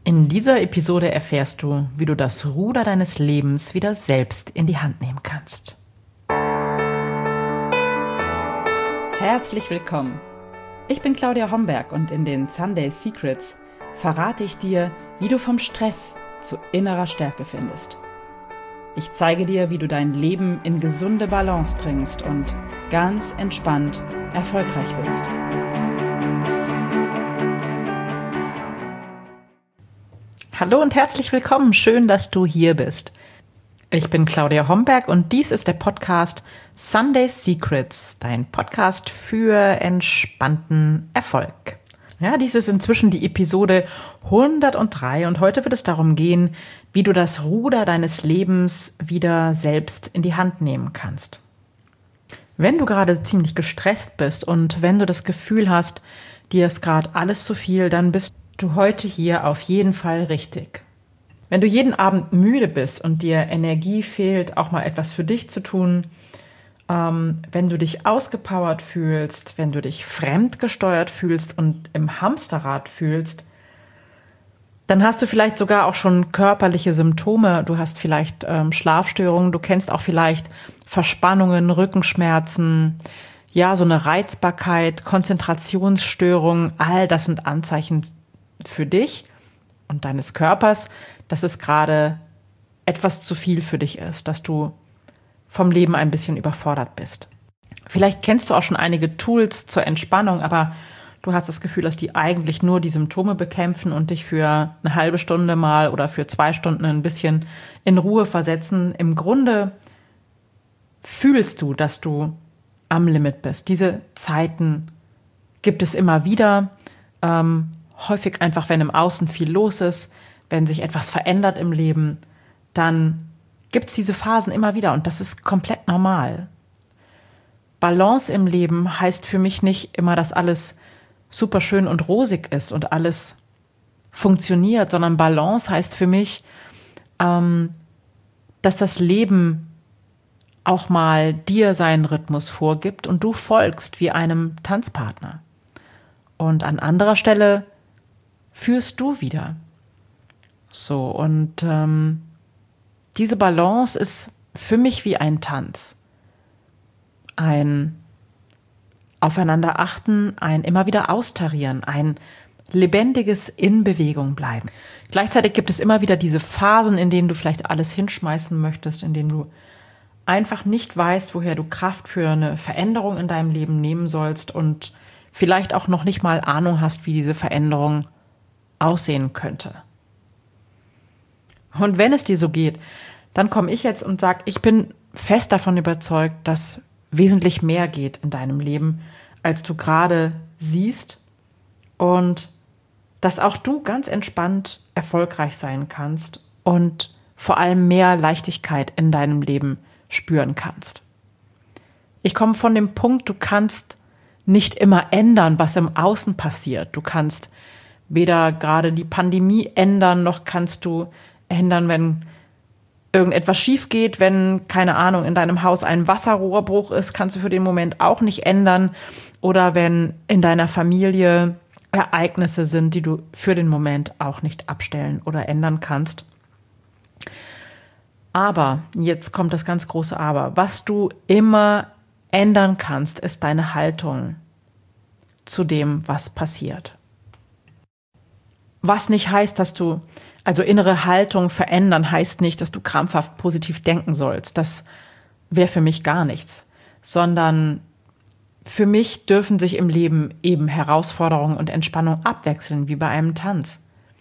In dieser Episode erfährst du, wie du das Ruder deines Lebens wieder selbst in die Hand nehmen kannst. Herzlich willkommen. Ich bin Claudia Homberg und in den Sunday Secrets verrate ich dir, wie du vom Stress zu innerer Stärke findest. Ich zeige dir, wie du dein Leben in gesunde Balance bringst und ganz entspannt erfolgreich wirst. Hallo und herzlich willkommen, schön, dass du hier bist. Ich bin Claudia Homberg und dies ist der Podcast Sunday Secrets, dein Podcast für entspannten Erfolg. Ja, dies ist inzwischen die Episode 103 und heute wird es darum gehen, wie du das Ruder deines Lebens wieder selbst in die Hand nehmen kannst. Wenn du gerade ziemlich gestresst bist und wenn du das Gefühl hast, dir ist gerade alles zu viel, dann bist du heute hier auf jeden Fall richtig. Wenn du jeden Abend müde bist und dir Energie fehlt, auch mal etwas für dich zu tun, wenn du dich ausgepowert fühlst, wenn du dich fremdgesteuert fühlst und im Hamsterrad fühlst, dann hast du vielleicht sogar auch schon körperliche Symptome. Du hast vielleicht Schlafstörungen, du kennst auch vielleicht Verspannungen, Rückenschmerzen, ja, so eine Reizbarkeit, Konzentrationsstörungen. All das sind Anzeichen für dich und deines Körpers, dass es gerade etwas zu viel für dich ist, dass du vom Leben ein bisschen überfordert bist. Vielleicht kennst du auch schon einige Tools zur Entspannung, aber du hast das Gefühl, dass die eigentlich nur die Symptome bekämpfen und dich für eine halbe Stunde mal oder für 2 Stunden ein bisschen in Ruhe versetzen. Im Grunde fühlst du, dass du am Limit bist. Diese Zeiten gibt es immer wieder. Häufig einfach, wenn im Außen viel los ist, wenn sich etwas verändert im Leben, dann gibt es diese Phasen immer wieder und das ist komplett normal. Balance im Leben heißt für mich nicht immer, dass alles super schön und rosig ist und alles funktioniert, sondern Balance heißt für mich, dass das Leben auch mal dir seinen Rhythmus vorgibt und du folgst wie einem Tanzpartner. Und an anderer Stelle führst du wieder. So, und diese Balance ist für mich wie ein Tanz. Ein Aufeinander achten, ein immer wieder austarieren, ein lebendiges in Bewegung bleiben. Gleichzeitig gibt es immer wieder diese Phasen, in denen du vielleicht alles hinschmeißen möchtest, in denen du einfach nicht weißt, woher du Kraft für eine Veränderung in deinem Leben nehmen sollst und vielleicht auch noch nicht mal Ahnung hast, wie diese Veränderung aussehen könnte. Und wenn es dir so geht, dann komme ich jetzt und sage, ich bin fest davon überzeugt, dass wesentlich mehr geht in deinem Leben, als du gerade siehst und dass auch du ganz entspannt erfolgreich sein kannst und vor allem mehr Leichtigkeit in deinem Leben spüren kannst. Ich komme von dem Punkt, du kannst nicht immer ändern, was im Außen passiert. Du kannst weder gerade die Pandemie ändern, noch kannst du ändern, wenn irgendetwas schief geht, wenn, keine Ahnung, in deinem Haus ein Wasserrohrbruch ist, kannst du für den Moment auch nicht ändern. Oder wenn in deiner Familie Ereignisse sind, die du für den Moment auch nicht abstellen oder ändern kannst. Aber, jetzt kommt das ganz große Aber, was du immer ändern kannst, ist deine Haltung zu dem, was passiert. Was nicht heißt, also innere Haltung verändern heißt nicht, dass du krampfhaft positiv denken sollst. Das wäre für mich gar nichts. Sondern für mich dürfen sich im Leben eben Herausforderungen und Entspannung abwechseln, wie bei einem Tanz.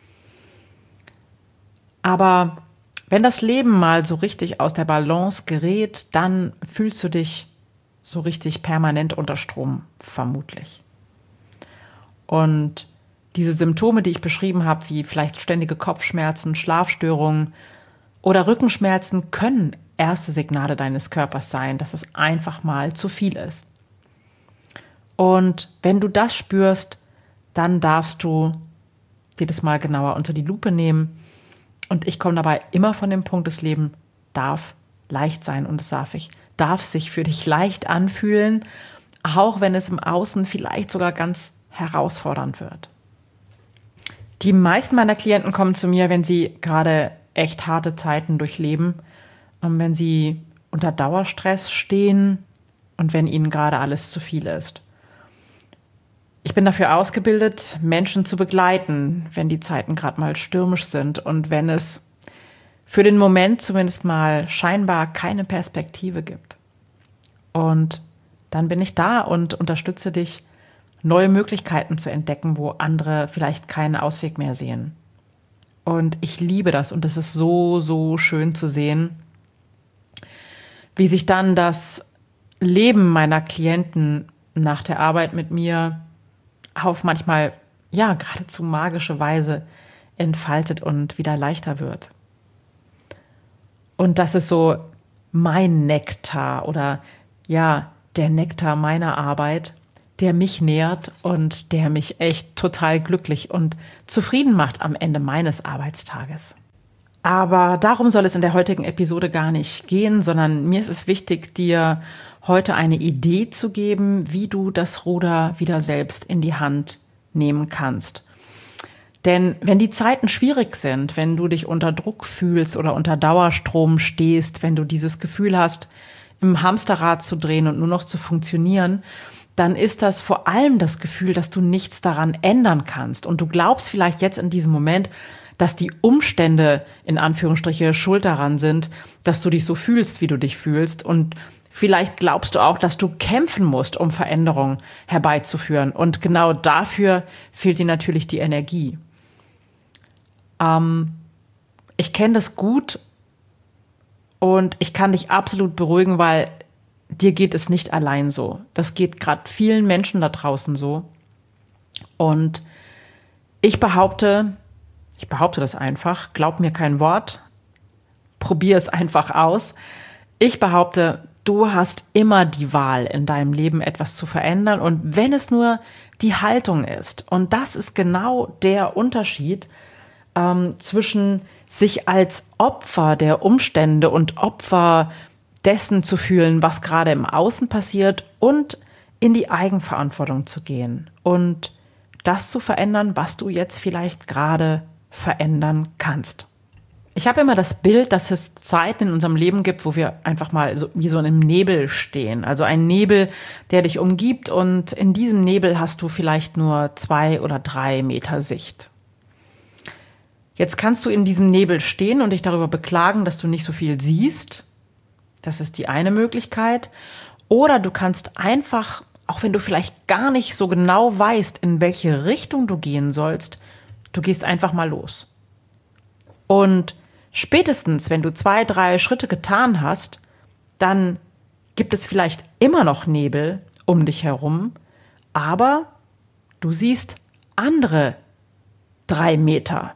Aber wenn das Leben mal so richtig aus der Balance gerät, dann fühlst du dich so richtig permanent unter Strom, vermutlich. Und diese Symptome, die ich beschrieben habe, wie vielleicht ständige Kopfschmerzen, Schlafstörungen oder Rückenschmerzen, können erste Signale deines Körpers sein, dass es einfach mal zu viel ist. Und wenn du das spürst, dann darfst du dir das mal genauer unter die Lupe nehmen. Und ich komme dabei immer von dem Punkt, das Leben darf leicht sein und es darf sich für dich leicht anfühlen, auch wenn es im Außen vielleicht sogar ganz herausfordernd wird. Die meisten meiner Klienten kommen zu mir, wenn sie gerade echt harte Zeiten durchleben, wenn sie unter Dauerstress stehen und wenn ihnen gerade alles zu viel ist. Ich bin dafür ausgebildet, Menschen zu begleiten, wenn die Zeiten gerade mal stürmisch sind und wenn es für den Moment zumindest mal scheinbar keine Perspektive gibt. Und dann bin ich da und unterstütze dich, neue Möglichkeiten zu entdecken, wo andere vielleicht keinen Ausweg mehr sehen. Und ich liebe das und es ist so, so schön zu sehen, wie sich dann das Leben meiner Klienten nach der Arbeit mit mir auf manchmal, ja, geradezu magische Weise entfaltet und wieder leichter wird. Und das ist so mein Nektar oder ja, der Nektar meiner Arbeit, der mich nährt und der mich echt total glücklich und zufrieden macht am Ende meines Arbeitstages. Aber darum soll es in der heutigen Episode gar nicht gehen, sondern mir ist es wichtig, dir heute eine Idee zu geben, wie du das Ruder wieder selbst in die Hand nehmen kannst. Denn wenn die Zeiten schwierig sind, wenn du dich unter Druck fühlst oder unter Dauerstrom stehst, wenn du dieses Gefühl hast, im Hamsterrad zu drehen und nur noch zu funktionieren, dann ist das vor allem das Gefühl, dass du nichts daran ändern kannst. Und du glaubst vielleicht jetzt in diesem Moment, dass die Umstände in Anführungsstriche schuld daran sind, dass du dich so fühlst, wie du dich fühlst. Und vielleicht glaubst du auch, dass du kämpfen musst, um Veränderungen herbeizuführen. Und genau dafür fehlt dir natürlich die Energie. Ich kenne das gut und ich kann dich absolut beruhigen, weil dir geht es nicht allein so. Das geht gerade vielen Menschen da draußen so. Und ich behaupte das einfach, glaub mir kein Wort, probier es einfach aus. Ich behaupte, du hast immer die Wahl, in deinem Leben etwas zu verändern und wenn es nur die Haltung ist. Und das ist genau der Unterschied zwischen sich als Opfer der Umstände und Opfer dessen zu fühlen, was gerade im Außen passiert und in die Eigenverantwortung zu gehen und das zu verändern, was du jetzt vielleicht gerade verändern kannst. Ich habe immer das Bild, dass es Zeiten in unserem Leben gibt, wo wir einfach mal so, wie so in einem Nebel stehen. Also ein Nebel, der dich umgibt und in diesem Nebel hast du vielleicht nur 2 oder 3 Meter Sicht. Jetzt kannst du in diesem Nebel stehen und dich darüber beklagen, dass du nicht so viel siehst. Das ist die eine Möglichkeit. Oder du kannst einfach, auch wenn du vielleicht gar nicht so genau weißt, in welche Richtung du gehen sollst, du gehst einfach mal los. Und spätestens, wenn du 2, 3 Schritte getan hast, dann gibt es vielleicht immer noch Nebel um dich herum, aber du siehst andere 3 Meter.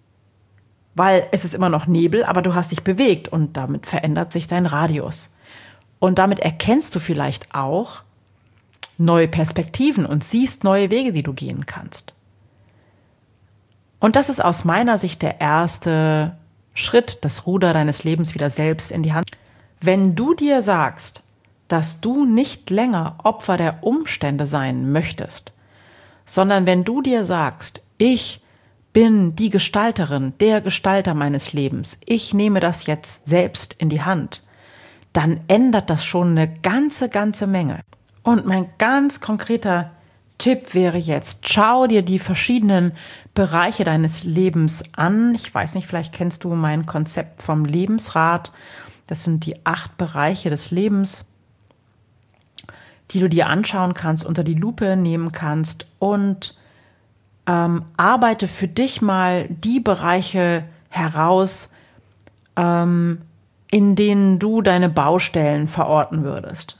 Weil es ist immer noch Nebel, aber du hast dich bewegt und damit verändert sich dein Radius. Und damit erkennst du vielleicht auch neue Perspektiven und siehst neue Wege, die du gehen kannst. Und das ist aus meiner Sicht der erste Schritt, das Ruder deines Lebens wieder selbst in die Hand. Wenn du dir sagst, dass du nicht länger Opfer der Umstände sein möchtest, sondern wenn du dir sagst, ich bin die Gestalterin, der Gestalter meines Lebens, ich nehme das jetzt selbst in die Hand, dann ändert das schon eine ganze Menge. Und mein ganz konkreter Tipp wäre jetzt, schau dir die verschiedenen Bereiche deines Lebens an. Ich weiß nicht, vielleicht kennst du mein Konzept vom Lebensrad. Das sind die 8 Bereiche des Lebens, die du dir anschauen kannst, unter die Lupe nehmen kannst und arbeite für dich mal die Bereiche heraus, in denen du deine Baustellen verorten würdest.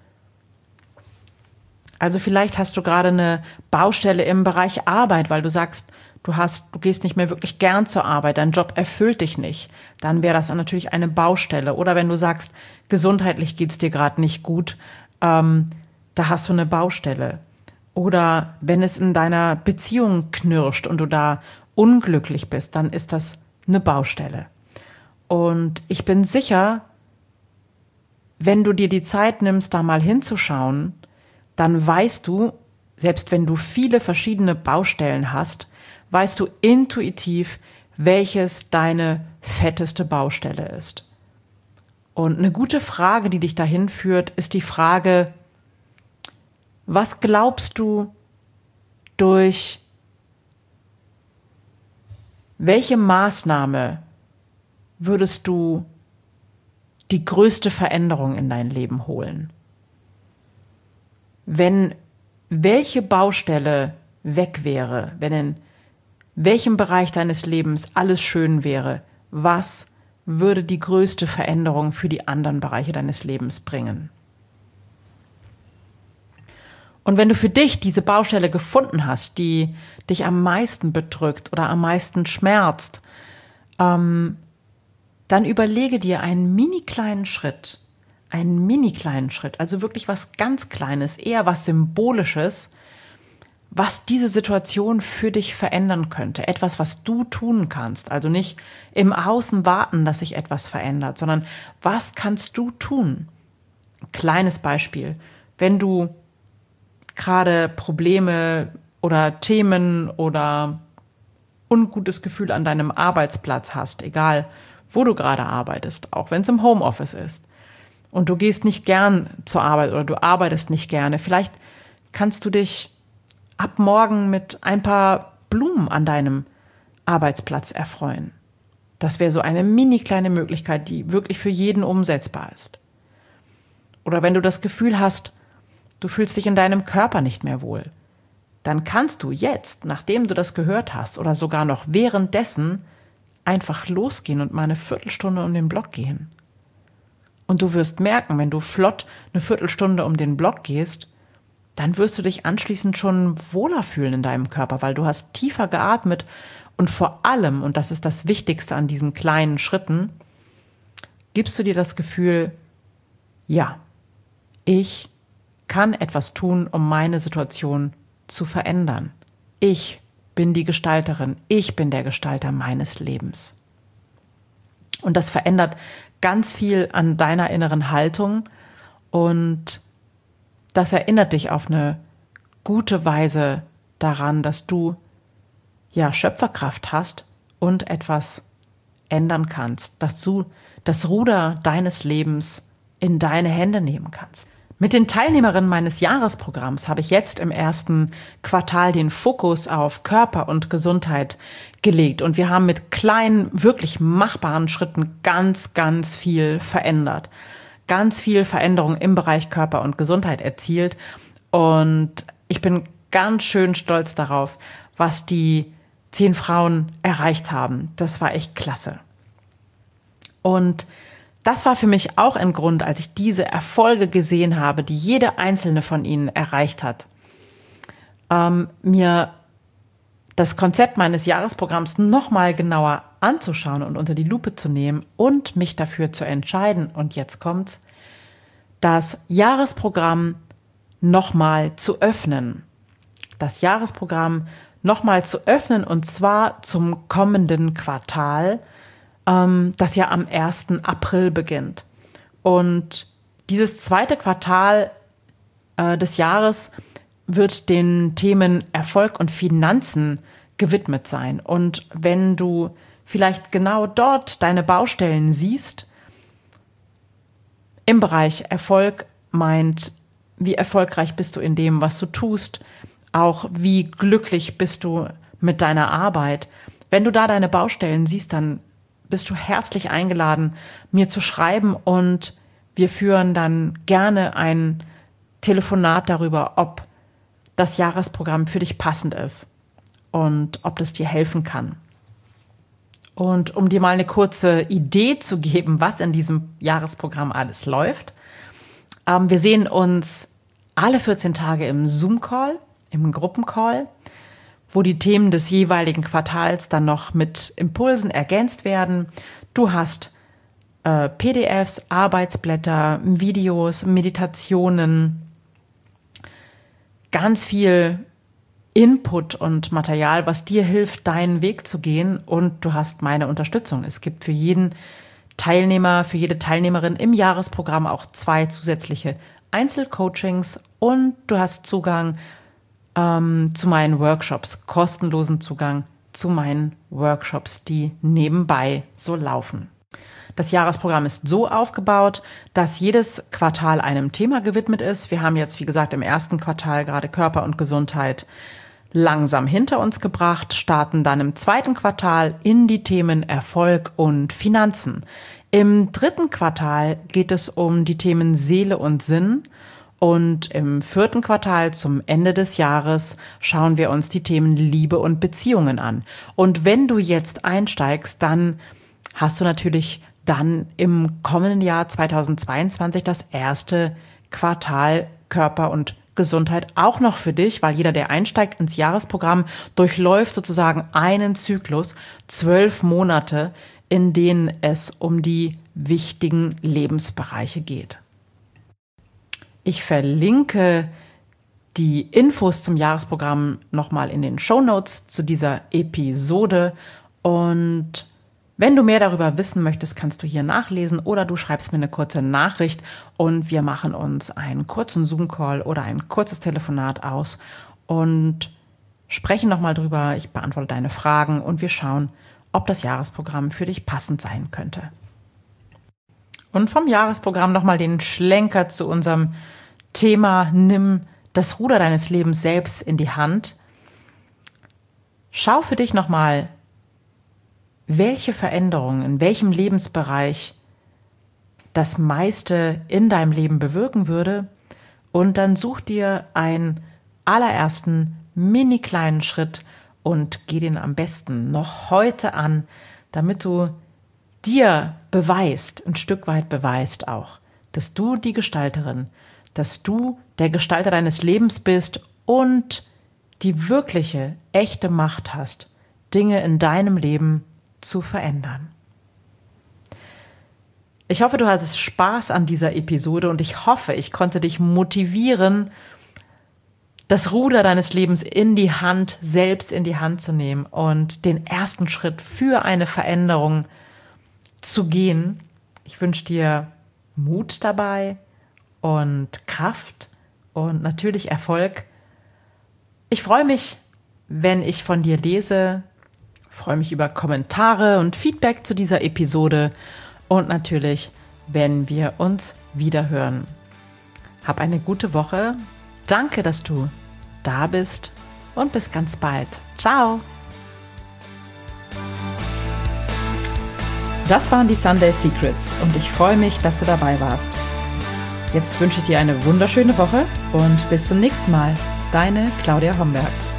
Also vielleicht hast du gerade eine Baustelle im Bereich Arbeit, weil du sagst, du gehst nicht mehr wirklich gern zur Arbeit, dein Job erfüllt dich nicht. Dann wäre das natürlich eine Baustelle. Oder wenn du sagst, gesundheitlich geht's dir gerade nicht gut, da hast du eine Baustelle. Oder wenn es in deiner Beziehung knirscht und du da unglücklich bist, dann ist das eine Baustelle. Und ich bin sicher, wenn du dir die Zeit nimmst, da mal hinzuschauen, dann weißt du, selbst wenn du viele verschiedene Baustellen hast, weißt du intuitiv, welches deine fetteste Baustelle ist. Und eine gute Frage, die dich dahin führt, ist die Frage, was glaubst du, durch welche Maßnahme würdest du die größte Veränderung in dein Leben holen? Wenn welche Baustelle weg wäre, wenn in welchem Bereich deines Lebens alles schön wäre, was würde die größte Veränderung für die anderen Bereiche deines Lebens bringen? Und wenn du für dich diese Baustelle gefunden hast, die dich am meisten bedrückt oder am meisten schmerzt, dann überlege dir einen mini kleinen Schritt, also wirklich was ganz Kleines, eher was Symbolisches, was diese Situation für dich verändern könnte. Etwas, was du tun kannst. Also nicht im Außen warten, dass sich etwas verändert, sondern was kannst du tun? Kleines Beispiel. Wenn du gerade Probleme oder Themen oder ungutes Gefühl an deinem Arbeitsplatz hast, egal wo du gerade arbeitest, auch wenn es im Homeoffice ist und du gehst nicht gern zur Arbeit oder du arbeitest nicht gerne, vielleicht kannst du dich ab morgen mit ein paar Blumen an deinem Arbeitsplatz erfreuen. Das wäre so eine mini kleine Möglichkeit, die wirklich für jeden umsetzbar ist. Oder wenn du das Gefühl hast, du fühlst dich in deinem Körper nicht mehr wohl, dann kannst du jetzt, nachdem du das gehört hast oder sogar noch währenddessen, einfach losgehen und mal eine Viertelstunde um den Block gehen. Und du wirst merken, wenn du flott eine Viertelstunde um den Block gehst, dann wirst du dich anschließend schon wohler fühlen in deinem Körper, weil du hast tiefer geatmet und vor allem, und das ist das Wichtigste an diesen kleinen Schritten, gibst du dir das Gefühl, ja, ich kann etwas tun, um meine Situation zu verändern. Ich bin die Gestalterin, ich bin der Gestalter meines Lebens. Und das verändert ganz viel an deiner inneren Haltung und das erinnert dich auf eine gute Weise daran, dass du ja Schöpferkraft hast und etwas ändern kannst, dass du das Ruder deines Lebens in deine Hände nehmen kannst. Mit den Teilnehmerinnen meines Jahresprogramms habe ich jetzt im ersten Quartal den Fokus auf Körper und Gesundheit gelegt. Und wir haben mit kleinen, wirklich machbaren Schritten ganz, ganz viel verändert. Ganz viel Veränderung im Bereich Körper und Gesundheit erzielt. Und ich bin ganz schön stolz darauf, was die 10 Frauen erreicht haben. Das war echt klasse. Und das war für mich auch ein Grund, als ich diese Erfolge gesehen habe, die jede einzelne von ihnen erreicht hat, mir das Konzept meines Jahresprogramms nochmal genauer anzuschauen und unter die Lupe zu nehmen und mich dafür zu entscheiden. Und jetzt kommt's, das Jahresprogramm nochmal zu öffnen. Das Jahresprogramm nochmal zu öffnen und zwar zum kommenden Quartal, das ja am 1. April beginnt. Und dieses zweite Quartal des Jahres wird den Themen Erfolg und Finanzen gewidmet sein. Und wenn du vielleicht genau dort deine Baustellen siehst, im Bereich Erfolg meint, wie erfolgreich bist du in dem, was du tust, auch wie glücklich bist du mit deiner Arbeit. Wenn du da deine Baustellen siehst, dann bist du herzlich eingeladen, mir zu schreiben und wir führen dann gerne ein Telefonat darüber, ob das Jahresprogramm für dich passend ist und ob das dir helfen kann. Und um dir mal eine kurze Idee zu geben, was in diesem Jahresprogramm alles läuft. Wir sehen uns alle 14 Tage im Zoom-Call, im Gruppencall, wo die Themen des jeweiligen Quartals dann noch mit Impulsen ergänzt werden. Du hast PDFs, Arbeitsblätter, Videos, Meditationen, ganz viel Input und Material, was dir hilft, deinen Weg zu gehen, und du hast meine Unterstützung. Es gibt für jeden Teilnehmer, für jede Teilnehmerin im Jahresprogramm auch 2 zusätzliche Einzelcoachings und du hast Zugang zu meinen Workshops, kostenlosen Zugang zu meinen Workshops, die nebenbei so laufen. Das Jahresprogramm ist so aufgebaut, dass jedes Quartal einem Thema gewidmet ist. Wir haben jetzt, wie gesagt, im ersten Quartal gerade Körper und Gesundheit langsam hinter uns gebracht, starten dann im zweiten Quartal in die Themen Erfolg und Finanzen. Im dritten Quartal geht es um die Themen Seele und Sinn. Und im vierten Quartal zum Ende des Jahres schauen wir uns die Themen Liebe und Beziehungen an. Und wenn du jetzt einsteigst, dann hast du natürlich dann im kommenden Jahr 2022 das erste Quartal Körper und Gesundheit auch noch für dich, weil jeder, der einsteigt ins Jahresprogramm, durchläuft sozusagen einen Zyklus, 12 Monate, in denen es um die wichtigen Lebensbereiche geht. Ich verlinke die Infos zum Jahresprogramm nochmal in den Shownotes zu dieser Episode. Und wenn du mehr darüber wissen möchtest, kannst du hier nachlesen oder du schreibst mir eine kurze Nachricht und wir machen uns einen kurzen Zoom-Call oder ein kurzes Telefonat aus und sprechen nochmal drüber. Ich beantworte deine Fragen und wir schauen, ob das Jahresprogramm für dich passend sein könnte. Und vom Jahresprogramm nochmal den Schlenker zu unserem Thema: Nimm das Ruder deines Lebens selbst in die Hand. Schau für dich nochmal, welche Veränderungen in welchem Lebensbereich das meiste in deinem Leben bewirken würde. Und dann such dir einen allerersten mini kleinen Schritt und geh den am besten noch heute an, damit du dir beweist, ein Stück weit beweist auch, dass du die Gestalterin, dass du der Gestalter deines Lebens bist und die wirkliche, echte Macht hast, Dinge in deinem Leben zu verändern. Ich hoffe, du hattest Spaß an dieser Episode und ich hoffe, ich konnte dich motivieren, das Ruder deines Lebens selbst in die Hand zu nehmen und den ersten Schritt für eine Veränderung zu gehen. Ich wünsche dir Mut dabei und Kraft und natürlich Erfolg. Ich freue mich, wenn ich von dir lese, freue mich über Kommentare und Feedback zu dieser Episode und natürlich, wenn wir uns wiederhören. Hab eine gute Woche. Danke, dass du da bist und bis ganz bald. Ciao! Das waren die Sunday Secrets und ich freue mich, dass du dabei warst. Jetzt wünsche ich dir eine wunderschöne Woche und bis zum nächsten Mal. Deine Claudia Homberg.